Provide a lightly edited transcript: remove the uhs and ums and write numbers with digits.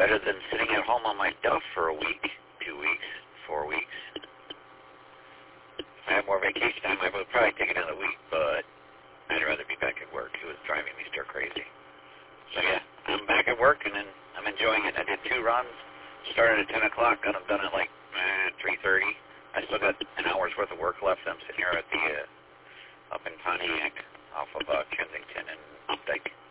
Better than sitting at home on my duff for a week, 2 weeks, 4 weeks. If I had more vacation time, I would probably take another week, but I'd rather be back at work. It was driving me stir crazy. So yeah, I'm back at work, and then I'm enjoying it. I did 2 runs, started at 10 o'clock, got them done at like 3:30. I still got an hour's worth of work left. I'm sitting here at the up in Pontiac off of Kensington and Updike.